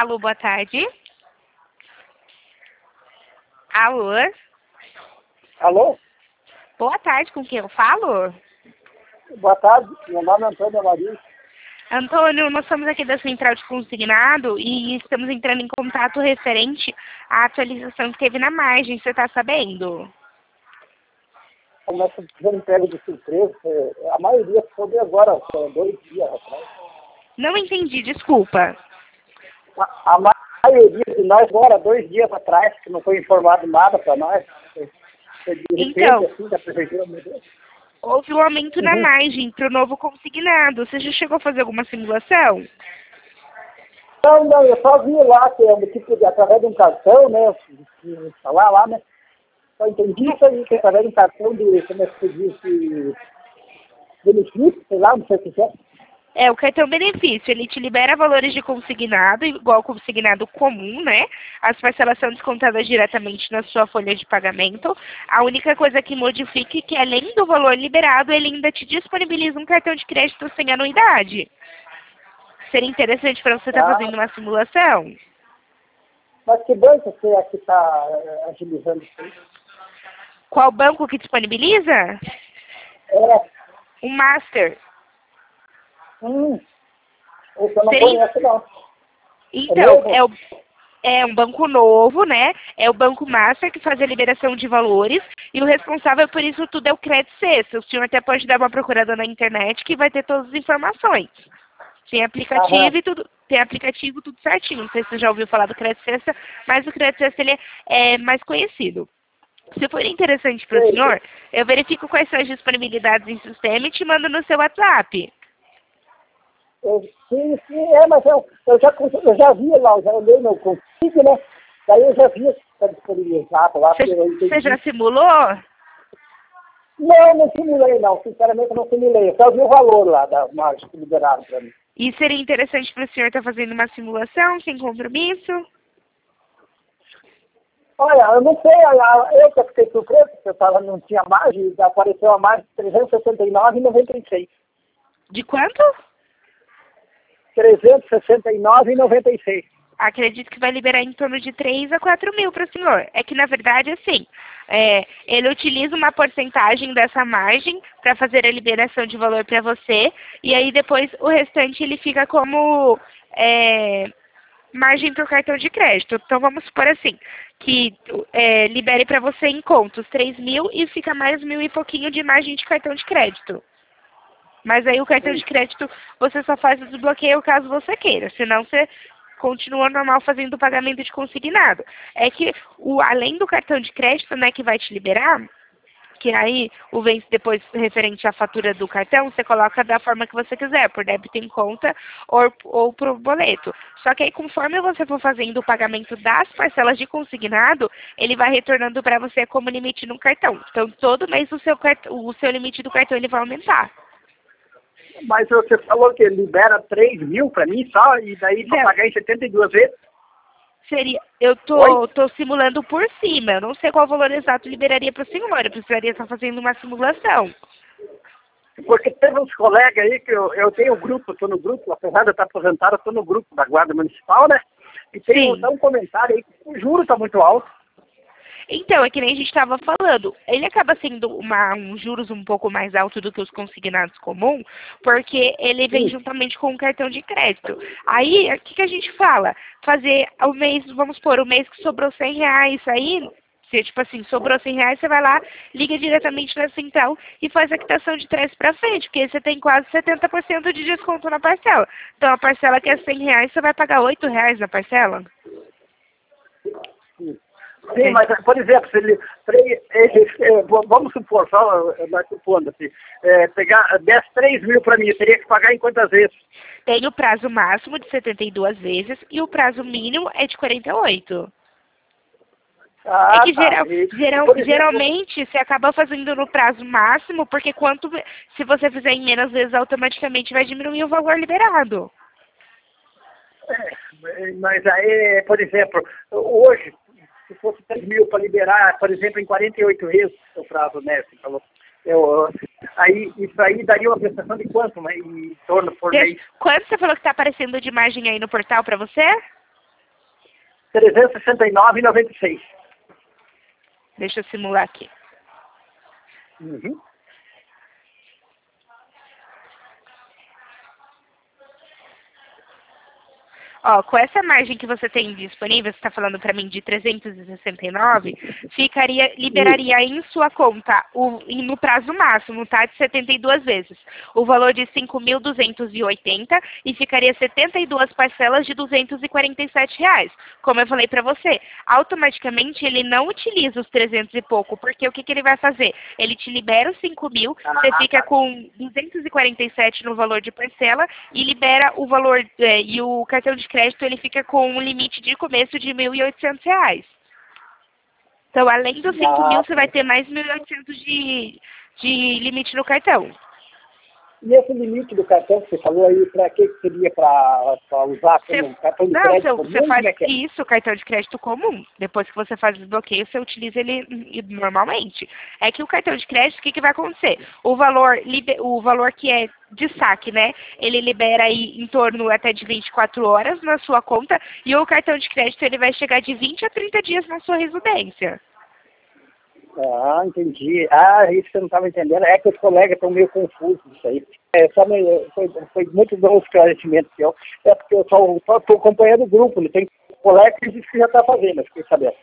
Alô, boa tarde. Alô? Alô? Boa tarde, com quem eu falo? Boa tarde, meu nome é Antônio Amarillo. Antônio, nós somos aqui da Central de Consignado e estamos entrando em contato referente à atualização que teve na margem, você está sabendo? Começa fazendo pego de surpresa. A maioria soube agora, 2 dias atrás. Não entendi, desculpa. A maioria de nós agora, 2 dias atrás, que não foi informado nada para nós. De repente, Então, assim, da prefeitura mudou. houve um aumento na margem para o novo consignado. Você já chegou a fazer alguma simulação? Não, eu só vi lá que é um tipo de, através de um cartão, né? Falar lá, né? Só entendi isso aí, que através de um cartão de, como é que se diz, de benefício, sei lá, não sei o que é. É, o cartão benefício, ele te libera valores de consignado, igual consignado comum, né? As parcelas são descontadas diretamente na sua folha de pagamento. A única coisa que modifica é que, além do valor liberado, ele ainda te disponibiliza um cartão de crédito sem anuidade. Seria interessante para você estar fazendo uma simulação? Mas que banco você é que está agilizando isso aí? Qual banco que disponibiliza? É, O Master. esse eu não Seria... conheço, não. Então, é um banco novo, né? É o Banco Master que faz a liberação de valores e o responsável por isso tudo é o Crédito Sexta. O senhor até pode dar uma procurada na internet que vai ter todas as informações. Tem aplicativo e tudo, tem aplicativo tudo certinho. Não sei se você já ouviu falar do Crédito Sexta, mas o Crédito Sexta ele é mais conhecido. Se for interessante para o senhor, eu verifico quais são as disponibilidades em sistema e te mando no seu WhatsApp. Sim, mas eu já vi lá, eu já olhei no consigo, né? Daí eu já vi que está disponibilizado lá. Você já simulou? Não simulei não, sinceramente eu não simulei. Eu só vi o valor lá da margem que liberaram para mim. E seria interessante para o senhor estar fazendo uma simulação sem compromisso? Olha, eu não sei, eu que fiquei surpreso, porque eu não tinha margem, apareceu a margem de 369,96. De quanto? 369,96. Acredito que vai liberar em torno de 3 a 4 mil para o senhor. É que, na verdade, assim, ele utiliza uma porcentagem dessa margem para fazer a liberação de valor para você, e aí depois o restante ele fica como margem para o cartão de crédito. Então, vamos supor assim, que libere para você em contos 3 mil e fica mais 1.000 e pouquinho de margem de cartão de crédito. Mas aí o cartão de crédito você só faz o desbloqueio caso você queira, senão você continua normal fazendo o pagamento de consignado. É que além do cartão de crédito, né, que vai te liberar, que aí o vence depois referente à fatura do cartão, você coloca da forma que você quiser, por débito em conta ou por boleto. Só que aí conforme você for fazendo o pagamento das parcelas de consignado, ele vai retornando para você como limite no cartão. Então todo mês o seu limite do cartão ele vai aumentar. Mas você falou que libera 3 mil para mim só, e daí para pagar em 72 vezes? Eu tô simulando por cima, eu não sei qual valor exato liberaria para o senhor, eu precisaria estar fazendo uma simulação. Porque teve uns colegas aí que eu tenho um grupo, estou no grupo, apesar de eu estar aposentado, estou no grupo da Guarda Municipal, né? E tem um comentário aí que o juro está muito alto. Então, é que nem a gente estava falando, ele acaba sendo um juros um pouco mais alto do que os consignados comuns, porque ele vem juntamente com o cartão de crédito. Aí, o que a gente fala? Fazer o mês, vamos supor, o mês que sobrou R$100, aí, se tipo assim, sobrou R$100, você vai lá, liga diretamente na central e faz a quitação de trás para frente, porque aí você tem quase 70% de desconto na parcela. Então, a parcela que é R$100, você vai pagar R$8 na parcela. Sim, mas, por exemplo, se ele, vamos supor, só nós supondo assim, pegar 3 mil para mim, eu teria que pagar em quantas vezes? Tem o prazo máximo de 72 vezes e o prazo mínimo é de 48. É que geralmente você acaba fazendo no prazo máximo, porque se você fizer em menos vezes, automaticamente vai diminuir o valor liberado. Mas aí, por exemplo, hoje, se fosse 3 mil para liberar, por exemplo, em 48 vezes o prazo, né? Você falou. Isso aí daria uma prestação de quanto, em torno por mês? Quanto você falou que está aparecendo de margem aí no portal para você? 369,96. Deixa eu simular aqui. Uhum. Ó, com essa margem que você tem disponível, você está falando para mim de 369, liberaria em sua conta, no prazo máximo, tá? De 72 vezes, o valor de 5.280 e ficaria 72 parcelas de R$ 247. Como eu falei para você, automaticamente ele não utiliza os 300 e pouco, porque o que ele vai fazer? Ele te libera os 5.000, você fica com 247 no valor de parcela e libera o valor, e o cartão de crédito ele fica com um limite de começo de R$ 1.800. Então, além dos 5.000, você vai ter mais 1.800 de limite no cartão. E esse limite do cartão que você falou aí, para que seria para usar como cartão de crédito comum? Você faz isso, cartão de crédito comum. Depois que você faz o desbloqueio, você utiliza ele normalmente. É que o cartão de crédito, o que vai acontecer? O valor que é de saque, né? Ele libera aí em torno até de 24 horas na sua conta e o cartão de crédito ele vai chegar de 20 a 30 dias na sua residência. Ah, entendi. Isso que eu não estava entendendo. É que os colegas estão meio confusos isso aí. Foi muito bom o esclarecimento seu. É porque eu só estou acompanhando o grupo. Não tem colega que diz que já está fazendo, eu fiquei sabendo.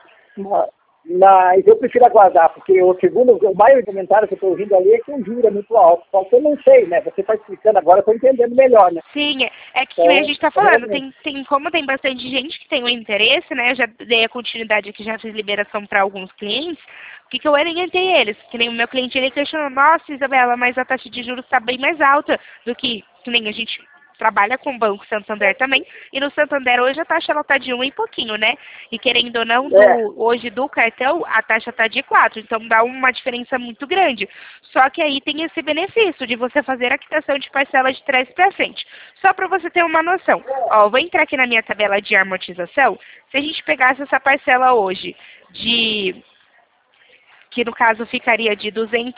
Mas eu prefiro aguardar, porque o maior comentário que eu estou ouvindo ali é que o juro é muito alto. Só que eu não sei, né? Você está explicando agora, eu estou entendendo melhor, né? Sim, é que a gente está falando, como tem bastante gente que tem o interesse, né? Eu já dei a continuidade aqui, já fiz liberação para alguns clientes. O que eu orientei eles? Que nem o meu cliente, ele questionou, nossa, Isabela, mas a taxa de juros está bem mais alta do que nem a gente trabalha com o Banco Santander também, e no Santander hoje a taxa está de 1 e pouquinho, né? E querendo ou não, hoje do cartão, a taxa está de 4, então dá uma diferença muito grande. Só que aí tem esse benefício de você fazer a quitação de parcela de trás para frente. Só para você ter uma noção. Ó, eu vou entrar aqui na minha tabela de amortização. Se a gente pegasse essa parcela hoje, que no caso ficaria de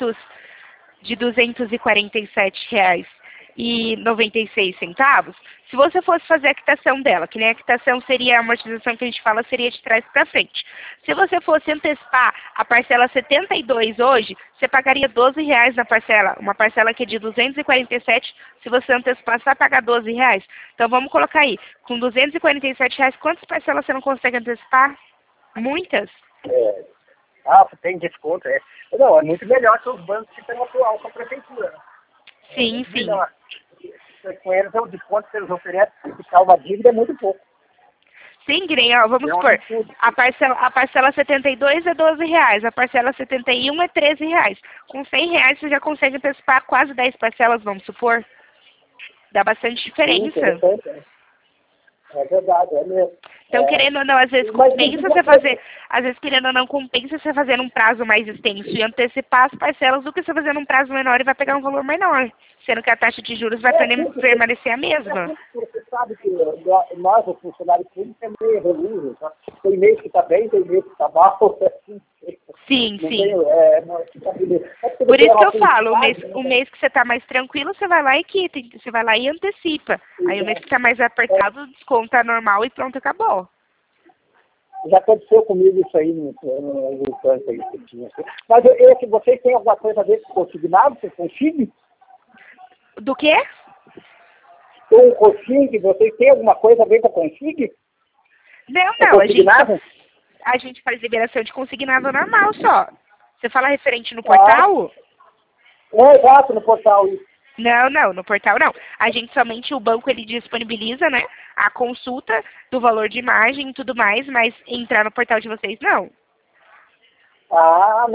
R$ 247,96. Se você fosse fazer a quitação dela, que nem a quitação seria a amortização que a gente fala, seria de trás para frente. Se você fosse antecipar a parcela 72 hoje, você pagaria R$ 12 na parcela. Uma parcela que é de 247, se você antecipar, você vai pagar R$ 12. Então vamos colocar aí, com R$ 247, quantas parcelas você não consegue antecipar? Muitas. Tem desconto. Não, é muito melhor que os bancos que estão atual com a prefeitura. Né? Sim, sim. Melhor. Com eles, o desconto que eles oferecem para ficar uma dívida é muito pouco. Sim, Guilherme, ó, vamos supor, a parcela 72 é R$ 12, a parcela 71 é R$ 13. Com R$ 100 você já consegue antecipar quase 10 parcelas, vamos supor. Dá bastante diferença. É verdade, é mesmo. Então, querendo ou não, às vezes compensa você fazer, querendo ou não, compensa você fazer num prazo mais extenso e antecipar as parcelas do que você fazer num prazo menor e vai pegar um valor menor, sendo que a taxa de juros vai permanecer a mesma. Você sabe que nós, os funcionários públicos, é meio reluso, tá? Tem mês que está bem, tem mês que está mal. Sim, não sim. Por isso que eu falo, o mês que você está mais tranquilo, você vai lá e quita, você vai lá e antecipa. Aí o mês que está mais apertado, desconta normal e pronto, acabou. Já aconteceu comigo isso aí no banco aí que tinha. Mas vocês têm alguma coisa a ver com consignado? Você consigne? Do quê? Com o consigne, vocês têm alguma coisa a ver com a consigne? Não, a gente faz liberação de consignado normal só. Você fala referente no portal? Exato, no portal. Não, no portal não. A gente somente, o banco ele disponibiliza, né, a consulta do valor de imagem e tudo mais, mas entrar no portal de vocês não. Tá.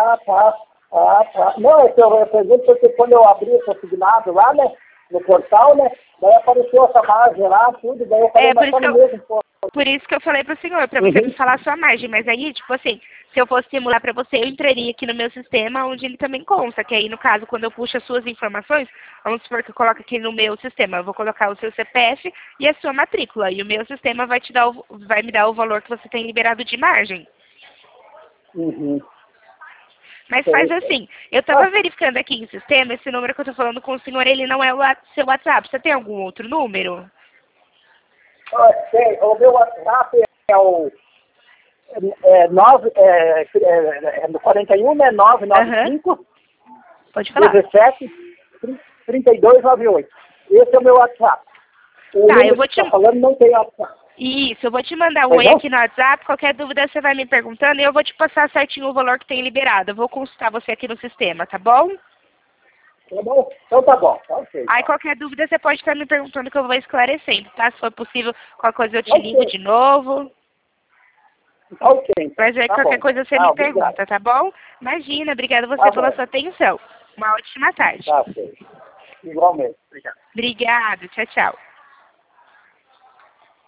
Não, eu pergunto porque quando eu abri o consignado lá, né, no portal, né, daí apareceu essa margem lá, tudo, daí eu falei, mas tá no mesmo portal. Por isso que eu falei pro senhor, para você me falar a sua margem, mas aí, tipo assim, se eu fosse simular para você, eu entraria aqui no meu sistema, onde ele também consta, que aí, no caso, quando eu puxo as suas informações, vamos supor que eu coloco aqui no meu sistema, eu vou colocar o seu CPF e a sua matrícula, e o meu sistema vai me dar o valor que você tem liberado de margem. Mas faz assim, eu estava verificando aqui em sistema, esse número que eu estou falando com o senhor, ele não é o seu WhatsApp, você tem algum outro número? Tem, o meu WhatsApp é o no 41, né? 995 Pode falar. 17 3298. Esse é o meu WhatsApp. O Tá, número eu vou que você tá falando não tem WhatsApp. Isso, eu vou te mandar um Pois oi não? aqui no WhatsApp. Qualquer dúvida você vai me perguntando e eu vou te passar certinho o valor que tem liberado. Eu vou consultar você aqui no sistema, tá bom? Tá bom? Então tá bom. Tá ok. Aí qualquer dúvida você pode estar me perguntando que eu vou esclarecendo, tá? Se for possível, qualquer coisa eu te ligo de novo. Tá ok. Mas aí Tá qualquer bom. coisa você Ah, me obrigado. pergunta, tá bom? Imagina, obrigada você Tá pela bom. sua atenção. Uma ótima tarde. Tá ok. Igualmente. Obrigado. Obrigada, tchau, tchau.